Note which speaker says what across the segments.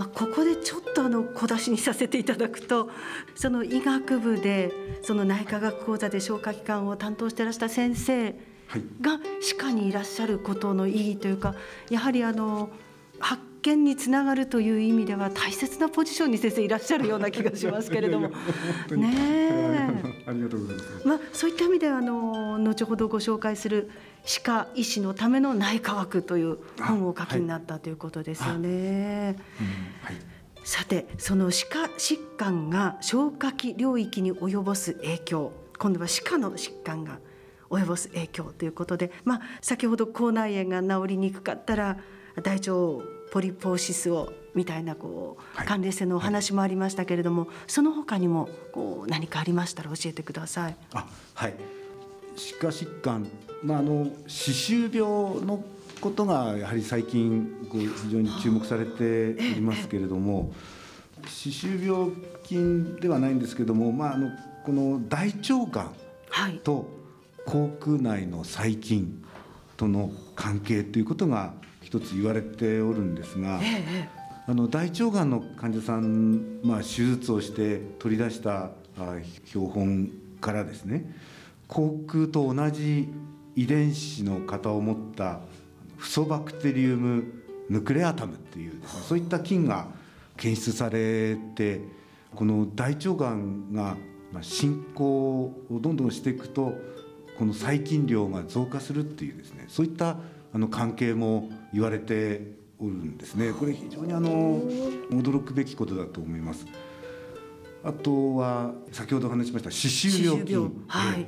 Speaker 1: ここでちょっと小出しにさせていただくと、その医学部でその内科学講座で消化器官を担当していらした先生が歯科にいらっしゃることの意義というか、やはり発見につながるという意味では大切なポジションに先生いらっしゃるような気がしますけれどもね。
Speaker 2: ありがとうございます。
Speaker 1: そういった意味では後ほどご紹介する歯科医師のための内科学という本をお書きになったということですよね。さて、その歯科疾患が消化器領域に及ぼす影響、今度は歯科の疾患が及ぼす影響ということで、先ほど口内炎が治りにくかったら大腸ポリポーシスをみたいな関連性のお話もありましたけれども、その他にも何かありましたら教えてください。
Speaker 2: 歯科疾患、歯周病のことがやはり最近非常に注目されておりますけれども、歯周病菌ではないんですけども、この大腸がんと口腔内の細菌との関係ということが一つ言われておるんですが、大腸がんの患者さん、手術をして取り出した標本からですね、口腔と同じ遺伝子の型を持ったフソバクテリウムヌクレアタムっていうですね、そういった菌が検出されて、この大腸がんが進行をどんどんしていくと、この細菌量が増加するっていうですね、そういった関係も言われておるんですね。これ非常に驚くべきことだと思います。あとは先ほど話しました歯周病菌、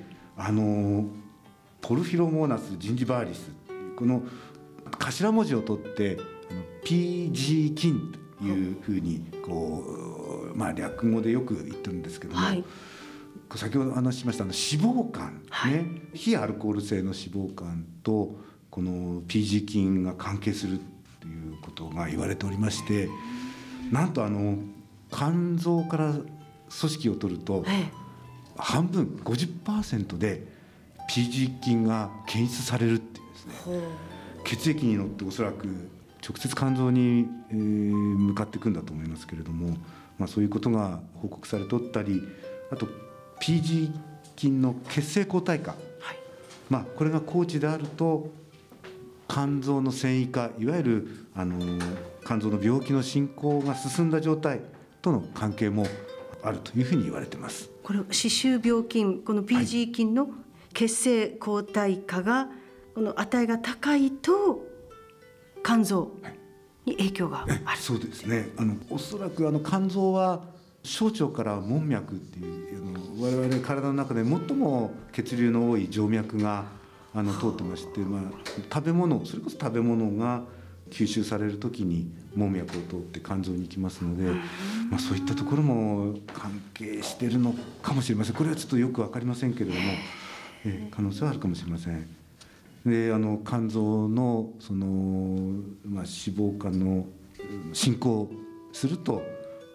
Speaker 2: ポルフィロモーナス・ジンジバーリス、この頭文字を取ってPG 菌というふうに略語でよく言ってるんですけども、先ほど話しました脂肪肝、非アルコール性の脂肪肝とこの PG 菌が関係するということが言われておりまして、なんと肝臓から組織を取ると、半分 50% で PG 菌が検出されるっていうですね、血液に乗っておそらく直接肝臓に、向かっていくんだと思いますけれども、そういうことが報告されておったり、あと PG 菌の血清抗体価、これが高値であると肝臓の線維化、いわゆる肝臓の病気の進行が進んだ状態との関係もあるというふうに言われています。
Speaker 1: これ歯周病菌、この PG 菌の血清抗体価が、この値が高いと肝臓に影響がある。
Speaker 2: そうですね。おそらく肝臓は小腸から門脈っていう我々体の中で最も血流の多い静脈が通ってまして、食べ物、それこそ食べ物が吸収される時に門脈を通って肝臓に行きますので、そういったところも関係しているのかもしれません。これはちょっとよく分かりませんけれども、可能性はあるかもしれません。で肝臓の脂肪肝の進行すると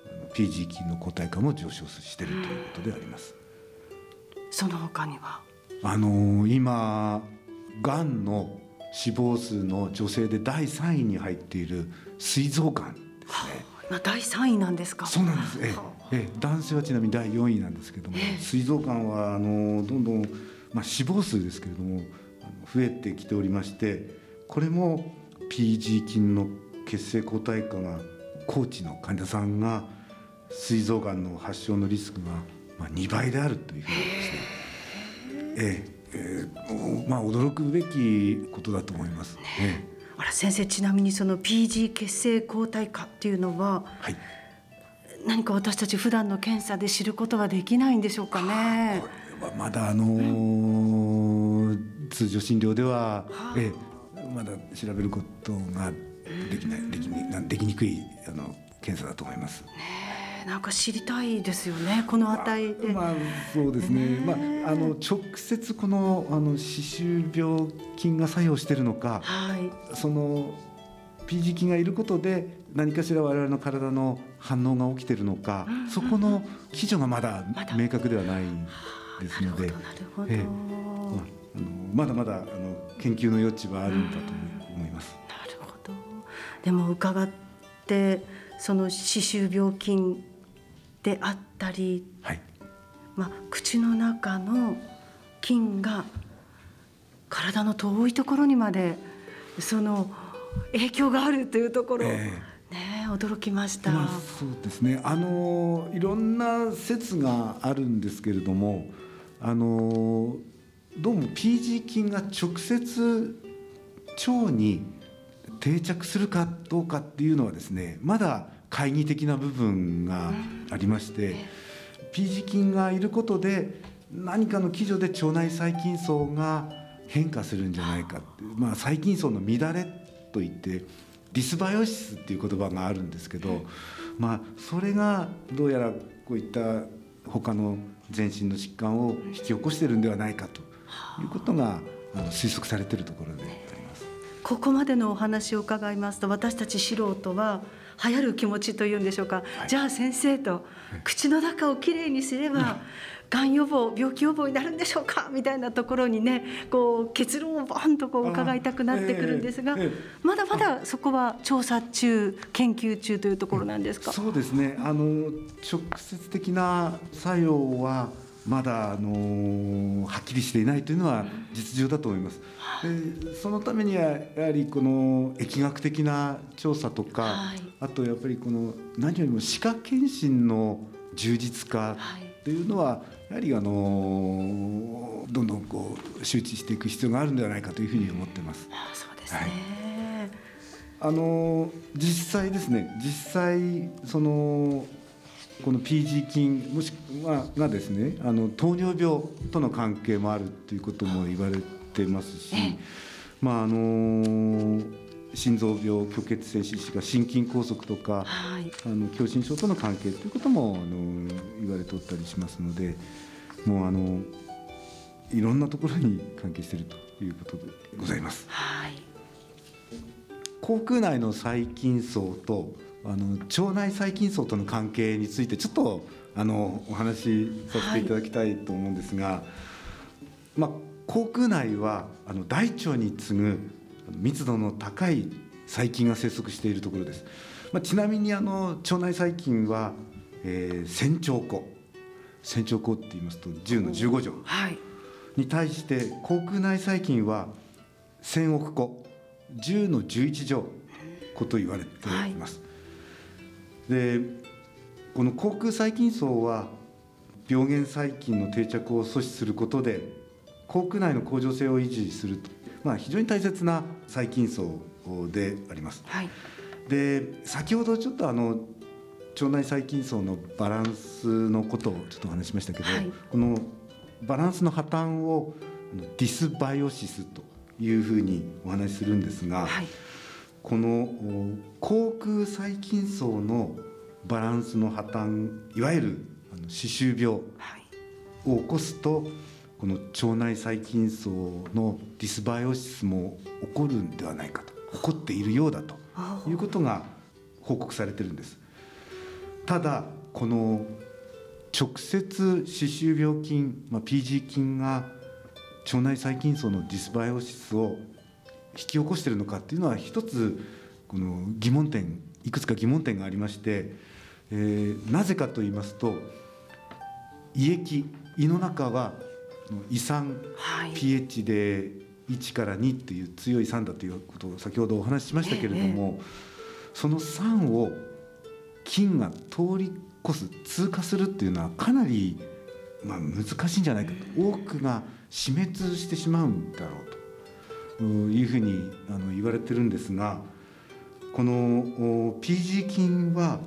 Speaker 2: PG 菌の抗体価も上昇しているということであります。
Speaker 1: その他には
Speaker 2: 今がんの死亡数の女性で第3位に入っている膵臓がんですね。
Speaker 1: 第3位なんですか。
Speaker 2: そうなんです。男性はちなみに第4位なんですけども、膵臓がんはどんどん、死亡数ですけれども増えてきておりまして、これも PG 菌の血清抗体価が高値の患者さんが膵臓がんの発症のリスクが2倍であるというふうにですね、驚くべきことだと思います。
Speaker 1: 先生、ちなみにその PG 血清抗体価っていうのは、何か私たち普段の検査で知ることはできないんでしょうかね。
Speaker 2: これはまだ通常診療では、まだ調べることができにくい検査だと思います。
Speaker 1: なんか知りたいですよね、この値で。
Speaker 2: そうですね。直接この歯周病菌が作用しているのか、その PG 菌がいることで何かしら我々の体の反応が起きているのか、そこの基準がまだ明確ではないですので、まだまだ研究の余地はあるんだと思います。
Speaker 1: なるほど。でも伺っってその歯周病菌であったり、
Speaker 2: はい、
Speaker 1: 口の中の菌が体の遠いところにまでその影響があるというところ、驚きました。
Speaker 2: そうですね、いろんな説があるんですけれども、どうも PG 菌が直接腸に定着するかどうかっていうのはですね、まだ懐疑的な部分がありまして、PG 菌がいることで何かの機序で腸内細菌層が変化するんじゃないかっていう、細菌層の乱れといってディスバイオシスっていう言葉があるんですけど、それがどうやらこういった他の全身の疾患を引き起こしているんではないかということが推測されているところであります。
Speaker 1: ここまでのお話を伺いますと、私たち素人は流行る気持ちというんでしょうか、じゃあ先生と、口の中をきれいにすればがん予防、病気予防になるんでしょうかみたいなところにね、結論をバンと伺いたくなってくるんですが、まだまだそこは調査中、研究中というところなんですか？
Speaker 2: そうですね、直接的な作用はまだはっきりしていないというのは実情だと思います。でそのためにはやはりこの疫学的な調査とか、あとやっぱり何よりも歯科検診の充実化というのはやはりどんどん周知していく必要があるんではないかというふうに思っています。
Speaker 1: そうですね、
Speaker 2: 実際ですね、この PG 菌もしがですね、糖尿病との関係もあるということも言われてますし、心臓病、虚血性心疾患、心筋梗塞とか、狭心症との関係ということも言われておったりしますので、もういろんなところに関係しているということでございます。口腔内の細菌層と腸内細菌層との関係についてちょっとお話しさせていただきたいと思うんですが、口腔内は大腸に次ぐ密度の高い細菌が生息しているところです。ちなみに腸内細菌は、1000兆個って言いますと10の15乗に対して、口腔内細菌は1000億個10の11乗個と言われています。でこの口腔細菌層は病原細菌の定着を阻止することで口腔内の恒常性を維持すると、非常に大切な細菌層であります。で先ほどちょっと腸内細菌層のバランスのことをちょっとお話しましたけど、このバランスの破綻をディスバイオシスというふうにお話しするんですが、この口腔細菌層のバランスの破綻、いわゆる歯周病を起こすと、この腸内細菌層のディスバイオシスも起こるんではないかと、起こっているようだということが報告されているんです。ただこの直接歯周病菌、PG 菌が腸内細菌層のディスバイオシスを引き起こしているのかっていうのは一つこのいくつか疑問点がありまして、なぜかと言いますと、胃の中は胃酸、pH で1から2という強い酸だということを先ほどお話ししましたけれども、その酸を菌が通り越す、通過するっていうのはかなり難しいんじゃないかと、多くが死滅してしまうんだろうというふうに言われてるんですが、この PG 菌は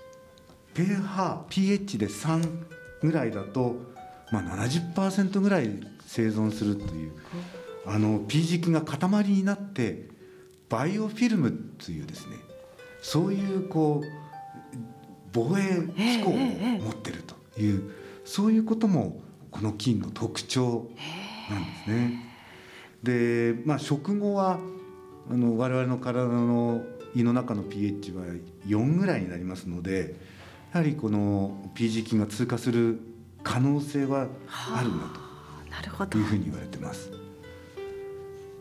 Speaker 2: pH で3ぐらいだと、70% ぐらい生存するという、PG 菌が塊になってバイオフィルムというですね、そういう防衛機構を持っているという、そういうこともこの菌の特徴なんですね。で、食後は我々の体の胃の中の pH は4ぐらいになりますので、やはりこの PG 菌が通過する可能性はあるんだというふうに言われています。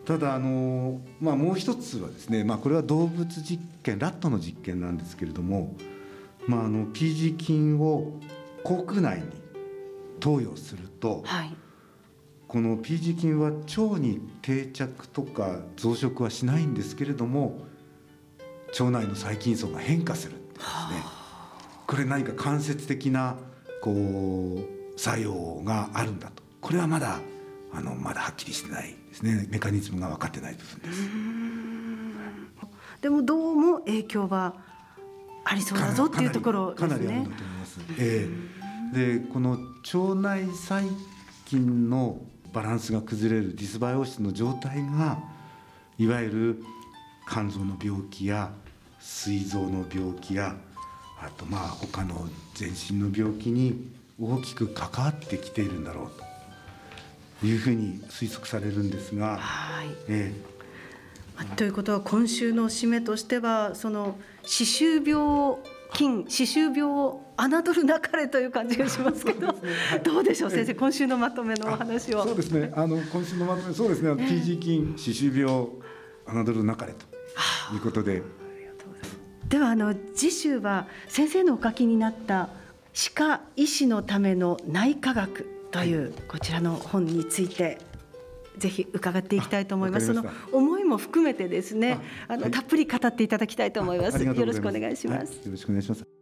Speaker 2: ただもう一つはですね、これは動物実験、ラットの実験なんですけれども、PG 菌を口腔内に投与すると、はい、この PG 菌は腸に定着とか増殖はしないんですけれども、腸内の細菌層が変化するんですね。これ何か間接的な作用があるんだと。これはまだはっきりしてないですね。メカニズムが分かってない部分です。
Speaker 1: でもどうも影響はありそうだぞっていうところですね。
Speaker 2: かなりあるんだと思います。でこの腸内細菌のバランスが崩れるディスバイオシスの状態が、いわゆる肝臓の病気や膵臓の病気や、あと他の全身の病気に大きく関わってきているんだろうというふうに推測されるんですが、はい、
Speaker 1: ということは今週の締めとしては、その歯周病を侮るなかれという感じがしますけどはい、どうでしょう先生、今週のまとめのお話を。
Speaker 2: そうですね、今週のまとめ、そうですね、PG 菌、歯周病侮るなかれということで、
Speaker 1: では次週は先生のお書きになった歯科医師のための内科学という、こちらの本についてぜひ伺っていきたいと思います。その思いも含めてですね、たっぷり語っていただきたいと思います。よろしくお願いします。
Speaker 2: よろしくお願いします。